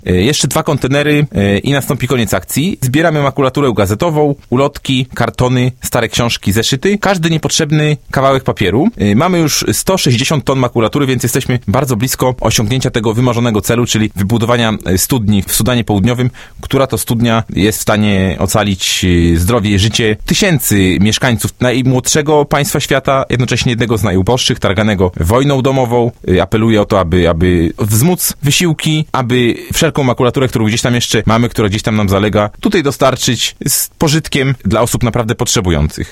Jeszcze 2 kontenery i nastąpi koniec akcji. Zbieramy makulaturę gazetową, ulotki, kartony, stare książki, zeszyty, każdy niepotrzebny kawałek papieru. Mamy już 160 ton makulatury, więc jesteśmy bardzo blisko osiągnięcia tego wymarzonego celu, czyli wybudowania studni w Sudanie Południowym, która to studnia jest w stanie ocalić zdrowie i życie tysięcy mieszkańców najmłodszego państwa świata, jednocześnie jednego z najuboższych, targanego wojną domową. Apeluję o to, aby wzmóc wysiłki, aby wszelką makulaturę, którą gdzieś tam jeszcze mamy, która gdzieś tam nam zalega, tutaj dostarczyć z pożytkiem dla osób naprawdę potrzebujących.